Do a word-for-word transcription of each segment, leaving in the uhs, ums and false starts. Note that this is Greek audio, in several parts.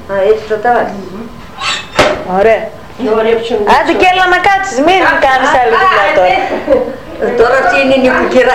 Α, έτσι θα τα βάλεις. Ωραία. Άντε και έλα να κάτσεις, μην κάνεις άλλη δουλειά τώρα. Τώρα αυτή είναι η νοικοκυρά.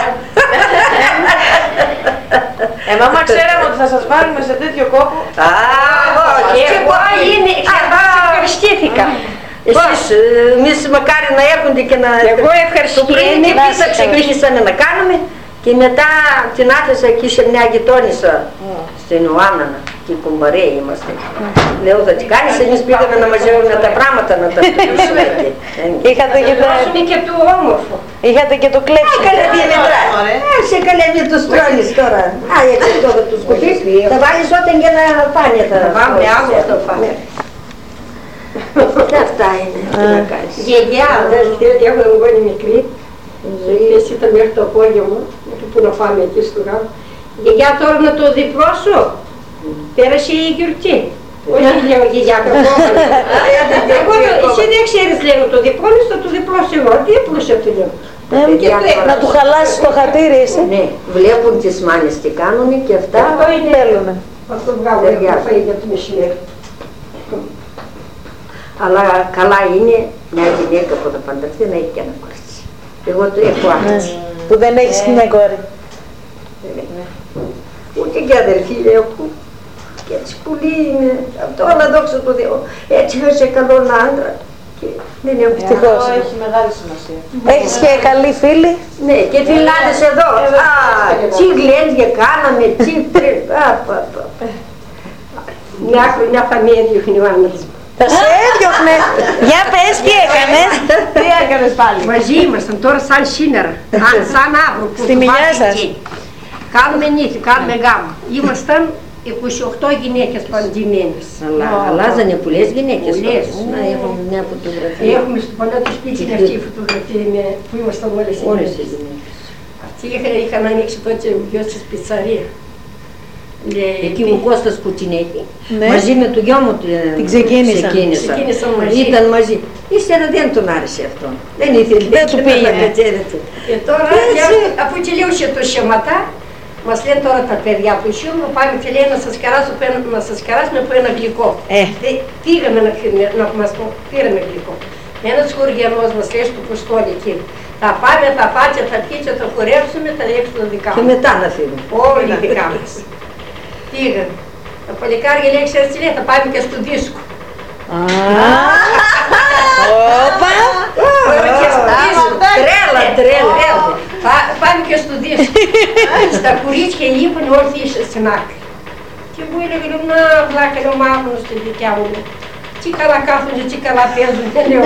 Ε, μάμα ξέραμε ότι θα σας βάλουμε σε τέτοιο κόπο. Α, όχι, εγώ είναι, ευχαριστήθηκα. Εσείς, εμείς μακάρι να έρχονται και να... Εγώ ευχαριστώ. Το πριν και πίσω ξεκίνησαμε να κάνουμε και μετά την άφησα εκεί σε μια γειτόνισσα στην Ιωάννα, και οι κουμπαρέοι είμαστε. Λέω θα τι κάνεις, εμείς πήγαμε να μαζεύουμε τα πράγματα να τα πετούσουμε εκεί. Είχατε και το... και το όμορφο. Είχατε και το κλέψιμο. Έκανε Δήμητρα, σε καλέ μην τους τρώνεις τώρα. Α, έτσι τώρα τους κουπείς, θα βάλεις όταν και να πάνε τα... Θα πάμε άλλο το πάμε. Αυτά είναι, τι να κάνεις. Γιαγιά, δεν έχω εγγόνη μικρή. Ζωής ήταν μέχρι το απόγευμα, που να πάμε εκεί στο γάμο. Γιαγιά τώρα να το διπλώσω. Πέρασε η γιορτή. Όχι λέω γιαγιά κακόβαλα. Εσύ δεν ξέρεις λέω το διπλώνεις, θα το διπλώσω εγώ. Δίπλωσε το λέω. Να του χαλάσεις το χατήρι εσύ. Ναι, βλέπουν τις μάνες τι κάνουν και αυτά θέλουν. Θα το βγάλω εγώ φαΐ για το μεσημέρι. Αλλά καλά είναι μια γυναίκα που θα παντρευτεί να έχει και ένα κορίτσι. Εγώ το έχω άρχιση. Που δεν έχεις μια κόρη. Ούτε και αδερφή έχω. Και έτσι πολύ είναι. Αυτό να δόξω το Θεό. Έτσι είχα καλόν άντρα. Και δεν έχω ευτυχώς. Έχει μεγάλη σημασία. Έχεις και καλή φίλη. Ναι, και φιλάδες εδώ. Α, τι γλέντια κάναμε, τι τρε... Μια χρονιά θα με έδιωχνε ο Άννας. Θα σε έδιωχνε. Για πες τι έκανες. Τι έκανες πάλι. Μαζί ήμασταν τώρα σαν σήμερα. Σαν αύριο. Στη μιλιά σας. Κάνουμε νύχτα, κάνουμε γάμο. Ήμασταν είκοσι οκτώ γυναίκες παντζημένες. Αλλά αλλάζανε πολλές γυναίκες. Πολλές. Να έχουμε μια φωτογραφία. Έχουμε στο παλιό το σπίτι αυτή η φωτογραφία που ήμασταν όλες οι Όλες οι γυναίκες. γυναίκες. Αυτοί είχαν ανοίξει τότε ο γιος της πιτσαρία. Εκεί ο Κώστας Κουτσινέκη, Ναι. μαζί με το γιο μου Την ξεκίνησαν. Ξεκίνησαν μαζί. Ήταν μαζί. Ύστερα δεν τον άρεσε αυτό. Δεν ήθελε. Δεν του να πήγαινε. κατσέρεται. Και τώρα, αφού τελείωσε το σχηματά, μας λένε τώρα τα παιδιά του Σιούμου, πάμε και λέει να σας καράσουμε, να σας καράσουμε από ένα γλυκό. Ε. Πήγαμε να, να μας πήραμε γλυκό. Ένας χωριανός μας λέει στο Ποστόλι εκεί. Θα πάμε, θα πάτε, θα πιείτε, θα χορέψουμε, θα ρίξουμε τα δικά Και μας. μετά να φύγουμε. Όλοι οι δικά μας. Πήγαμε. Τα παλικάρια λέει, ξέρεις τι λέει, θα πάμε και στο δίσκο. Όπα. Πάμε και στο δίσκο. Τρέλα, τρέλα. Πάμε και στο δίσκο. Στα κορίτσια λείπουν όλοι στην άκρη. Και μου έλεγε, να βλάκα, λέω μάθουν στην δικιά μου. Τι καλά κάθονται, τι καλά παίζουν, λέω.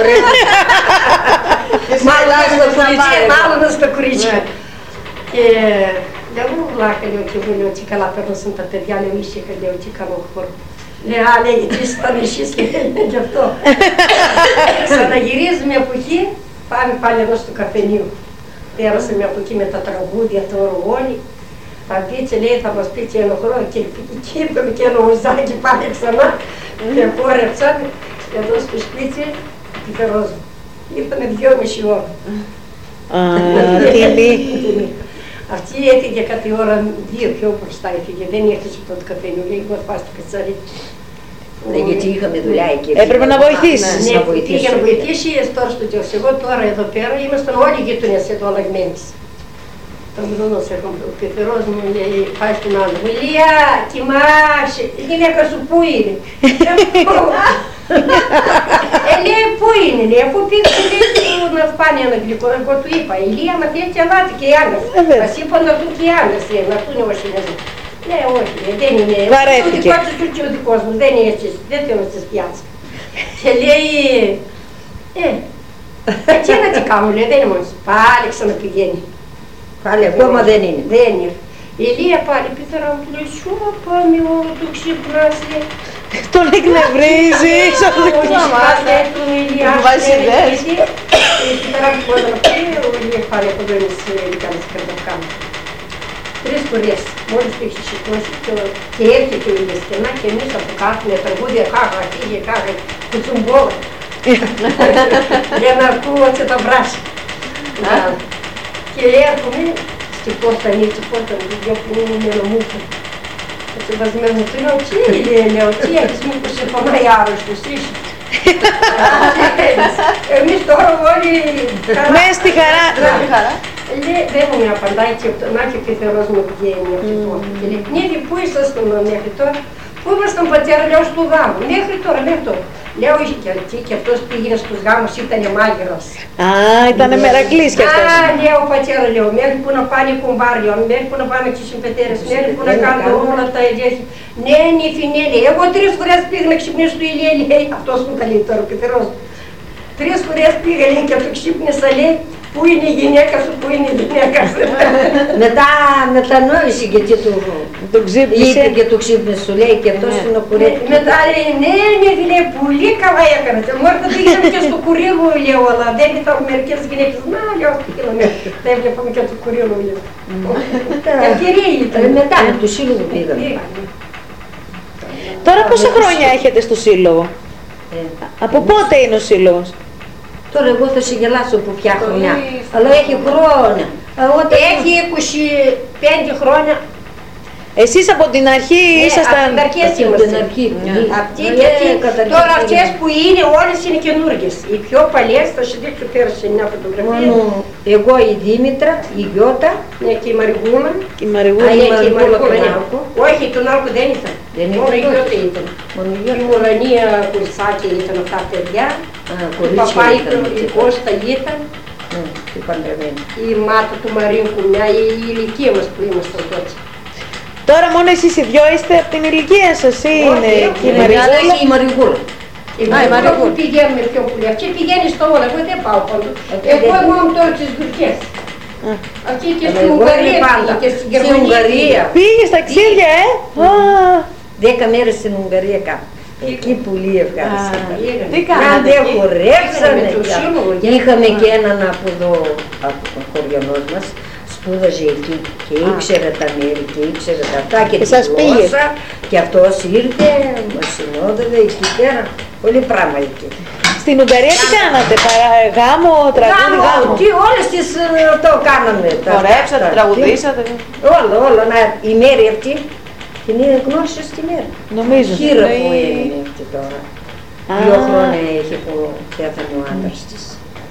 Μάλλον στα κορίτσια. Και λέω, μου βλάκα, λέω, και μου λέω, τι καλά παίρνουν τα παιδιά, λέω, ήσυχα, λέω, τι καλό χώρο. Λέω, α, λέει, τι ήταν εσείς, λέει, γι' αυτό. Ξαναγυρίζουμε από εκεί, πάμε πάλι εδώ στο καφενείο. Πέρασαμε από εκεί με τα τραγούδια, το οργόλι. Θα πείτε, λέει, θα μας πείτε ένα χρόνο και είπαμε και ένα ουζάκι πάλι ξανά. Και χόρεψαμε εδώ στο σπίτι τη Φερόζου. Ήρθανε δυόμιση ώρα. Τιμή. Αυτή έφυγε κάτι ώρα, δύο πιο μπροστά έφυγε, δεν έρχεσαι από το καφένιο, λέει, εγώ θα πάω στο κατσαρί. Ναι, γιατί είχαμε δουλειά εκεί. Έπρεπε να βοηθήσεις. Ναι, πήγε να βοηθήσει, τώρα στο τέλος. Εγώ τώρα εδώ πέρα, ήμασταν όλοι οι γείτονες εδώ αλλαγμένες. Τον γνώνος έχω, ο Πεθερός μου λέει, πάει στον άλλο, μου Λία, κοιμάσαι, η γυναίκα σου πού είναι? Ε, λέει, πού είναι, λέει, αφού πήγε να πάνε ένα γλυκό, εγώ του είπα, η Λία μα θέλει και ελάτε και οι άλλες. Μας είπαν να έρθουν και οι άλλες, να έρθουν όσοι είναι. Ναι, όχι, δεν είναι, βαρέθηκε. ο δικός του και ο δικός μου, δεν είναι εσείς, δεν θέλω να σας πιάσω. Και λέει, ε, τι να τι κάνω, λέει, δεν είναι μόνος, πάλι ξαναπηγαίνει. Πάλι ακόμα δεν είναι. Δεν είναι. Η Λία πάλι πήθερα μου, του λέει, σου πάμε, του ξυπνάς, λέει. Τον εκνευρίζεις. Του βάζει ιδέες. Πήθερα μου, πόδα να πει, ο Λία πάλι από εδώ είναι σε κάνεις καρδοκάμα. Τρεις φορές, μόλις το έχει σηκώσει και έρχεται η Λισκενά και εμείς από κάτω με τραγούδια κάγα, φύγε κάγα, κουτσουμπόλα. Για να ακούω ότι τα βράσει. Και έρχομαι στην πόρτα, ανοίξει η πόρτα, μου δυο που είναι με νομούχο. Και βασμένο του λέω, τι λέει, λέω, τι έχεις, μήπως σε πονάει άρρωστος, είσαι. Εμείς τώρα όλοι χαρά. Μες στη χαρά. Λέει, δεν μου απαντάει και να και πιθερός μου βγαίνει μέχρι τώρα. Και λέει, Νίδη, πού ήσασταν μέχρι τώρα? Πού ήμασταν πατέρα, λέω, στο γάμο. Μέχρι τώρα, μέχρι τώρα. Λέω, είχε και εκεί και αυτός πήγαινε στους γάμους, ήταν μάγειρας. Α, ήτανε μερακλής κι αυτός. Α, λέω, πατέρα, λέω, μέχρι που να πάνε οι κουμπάρια, μέχρι που να πάμε και οι συμπετέρες, μέχρι που να κάνουμε όλα τα ίδια. Ναι, νύφη, ναι, λέει, εγώ τρεις φορές πήγα να ξυπνήσω του Ηλία, λέει, αυτός μου τα λέει τώρα, πιθερός. Τρεις φορές πήγα, λέει, και το ξύπνησα, λέει, πού είναι η γυναίκα σου, πού είναι η γυναίκα σου. Μετά μετανόησε γιατί του Τον ξύπνησε. είπε και του ξύπνησε, σου λέει και αυτός είναι ο κουρέτης. Μετά λέει, ναι, ναι, λέει, πολύ καλά έκανα. Μόρτα πήγαμε και στο Κουρίλου, λέω, αλλά δεν ήταν μερικές γυναίκες. Να, λέω, πήγαμε, τα έβλεπαμε και στο Κουρίλου, λέω. Ευκαιρία ήταν. Μετά με του σύλλογου πήγαμε. Τώρα πόσα χρόνια έχετε στο σύλλογο? Ε, Από πότε είναι ο σύλλογος? Τώρα εγώ θα σε γελάσω που ποια χρονιά, αλλά έχει χρόνια. Έχει είκοσι πέντε χρόνια. Εσείς από την αρχή Ναι, ήσασταν... από την αρχή Από την είμαστε. αρχή. Αυτοί Ναι, γιατί καταρχήν τώρα πήγαμε. αυτές που είναι όλες είναι καινούργιες. Οι πιο παλιές, θα σου δείξω πέρα σε μια φωτογραφία. Μόνο εγώ, η Δήμητρα, η Γιώτα, Ναι, και η Μαργούλα. Η Μαριγούλα. Α, ναι, και η Μαργούλα Μαργούλα, ναι. Νάρκο. Όχι, τον Νάρκο δεν ήταν. Δεν Μόνο η ήταν. Γιώτα ήταν. μόνο η Η Γιώτα. Μουρανία Κουρσάκη ήταν αυτά τα παιδιά. Α, Η κορίτσια Παπάη, ήταν, η έτσι. Κώστα ήταν. Ναι, η παντρεμένη. Η Μάτα του Μαρίνκου, μια η ηλικία μας που ήμασταν τότε. Τώρα μόνο εσείς οι δυο είστε από την ηλικία σας ή Όχι, είναι όχι, και η είναι Μαριγούλα? Και η Μαριγούλα. Η Μαργούλα που πηγαίνουμε πιο πολύ. Αυτή πηγαίνει στο όλα, εγώ δεν πάω παντού. Εγώ ήμουν τώρα στις Τουρκίες. Αυτή και Αλλά στην εγώ Ουγγαρία είμαι πάντα. πήγε και στην Στην Γερμανία. Ουγγαρία. Πήγε στα ταξίδια, ε! Α, Δέκα μέρες στην Ουγγαρία κάπου. Εκεί πολύ ευχάριστα. Τι Να κάνατε δεν εκεί? χορέψανε. Είχαμε το σύλλογο. Και είχαμε και έναν από εδώ, από τον χωριανός μας, σπούδαζε εκεί και ήξερε τα μέρη και ήξερε τα αυτά και Και τη σας πήγε. γλώσσα. Και αυτός ήρθε, μας συνόδευε εκεί πέρα. Πολύ πράγμα εκεί. στην Ουγγαρία τι κάνατε, παρά, γάμο, τραγούδι, Γάμο, γάμο? τι όλες τις ε, το κάναμε. τα- Χορέψατε, τα- τραγουδήσατε. Όλα, όλα. Να, η μέρη αυτή την γνώρισε στη μέρα. Νομίζω. Χείρα που Ναι. έμεινε αυτή τώρα. Α. Δύο χρόνια έχει που πέθανε ο άντρας της.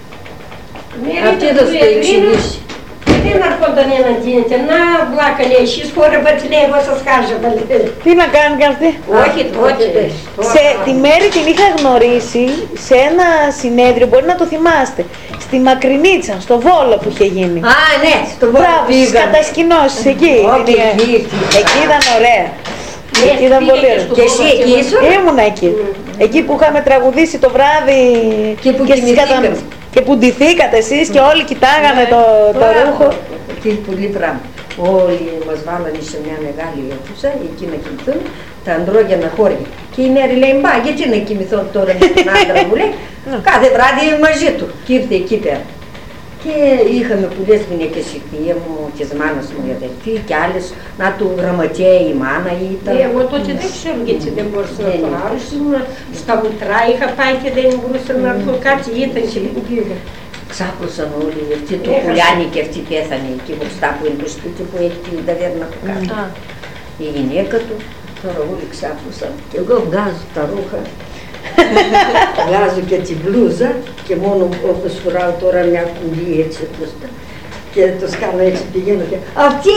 Мере Αυτή да θα του σου το εξηγήσει. Він архонтон не надінете, на блакалі, ще скоро батле його соскаже, блин. Τι να κάνει και αυτή? Όχι, τότε. Σε τη μέρη την είχα γνωρίσει σε ένα συνέδριο, μπορεί να το θυμάστε, στη Μακρινίτσα, στο Βόλο που είχε γίνει. Α, ναι, στο Βόλο Μπράβο, στις πήγαμε. κατασκηνώσεις εκεί. Όχι, Είναι- εκεί, εκεί. Εκεί ήταν ωραία. Ναι, Εκεί ήταν πήγε πολύ και ωραία. στο Και εσύ εκεί ήσουν? Ήμουνα εκεί. Εκεί που είχαμε τραγουδήσει το βράδυ Και που στις κοιμηθήκαμε. κατα- και που ντυθήκατε εσείς και όλοι κοιτάγανε το, το Μπράβο. ρούχο. Εκεί πολύ πράγμα. Όλοι μας βάλανε σε μια μεγάλη αίθουσα, εκεί να κοιμηθούν, τα αντρόγιανα χώρια. Και η Μέρη λέει, μπα, γιατί να κοιμηθώ τώρα με τον άντρα μου, λέει, κάθε βράδυ μαζί του. Και ήρθε εκεί πέρα. Και είχαμε πολλές γυναίκες, η θεία μου, της μάνας μου η αδελφή και άλλες, να του γραμματέα η μάνα ήταν. Ναι, εγώ τότε δεν ξέρω γιατί δεν μπορούσα να το άρεσε. Στα μουτρά είχα πάει και δεν μπορούσα να έρθω κάτι, ήταν και δεν πήγα. Ξάπλωσαν όλοι, αυτή του Έχασε. Κουλιάνη και αυτή πέθανε εκεί μπροστά που είναι το σπίτι που έχει την ταβέρνα του κάτω. Η γυναίκα του, τώρα όλοι ξάπλωσαν. Και εγώ βγάζω τα ρούχα, βγάζω και τη μπλούζα και μόνο όπως φοράω τώρα μια κουμπί έτσι μπροστά. Και τους κάνω έτσι πηγαίνω και αυτοί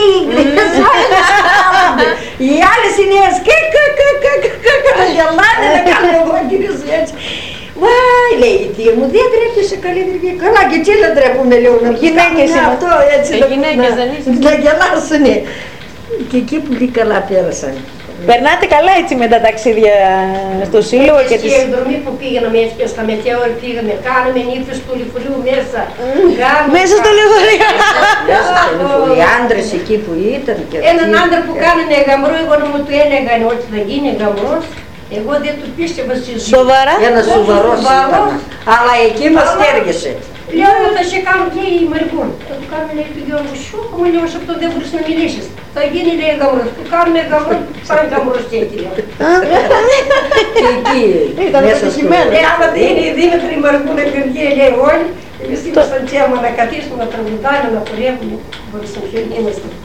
οι άλλες είναι και κα κα κα κα κα κα να γελάνε να κάνω εγώ γυρίζω έτσι. Βάι, λέει η θεία μου, δεν τρέπεσαι καλή δουλειά. Καλά και τι δεν τρέπουμε, λέω, να τους Γυναίκες κάνουμε είναι. αυτό έτσι. Ε, να- γυναίκες να- δεν είστε. Να γελάσουνε. Και εκεί πολύ καλά πέρασαν. Περνάτε καλά έτσι με τα ταξίδια στο σύλλογο και τις... Στη εκδρομή που πήγαμε έτσι και στα μετέωρα πήγαμε, κάναμε νύφες του λιφορείου μέσα. Γάμο, Μέσα στο κάναμε. λεωφορείο. Μέσα οι άντρες εκεί που ήταν και Έναν αυτοί. άντρα που κάνανε γαμπρό, εγώ να μου του έλεγαν ότι θα γίνει γαμπρός. Εγώ δεν του πίστευα στη ζωή. Σοβαρά. Ένα σοβαρός Σοβαρό. ήταν. Αλλά εκεί μας Αλλά- στέργεσε. Λέω, θα σε κάνω και η Μαριγκόν. Θα του κάνουμε, λέει, του Γιώργου, σου μου λέω, σε αυτό δεν μπορείς να μιλήσεις. Θα γίνει, λέει, γαμπρός. Του κάνουμε γαμπρό, σαν γαμπρός και εκεί, λέω. Και εκεί Ήταν μέσα στο πετυχημένο. Ε, άμα δεν είναι η Δήμητρα, η Μαριγκόν, η παιδιά, λέει, όλοι. Εμείς ήμασταν τσέμα να καθίσουμε, να τραγουδάμε, να χορεύουμε. Μπορείς να χαιρετήμαστε.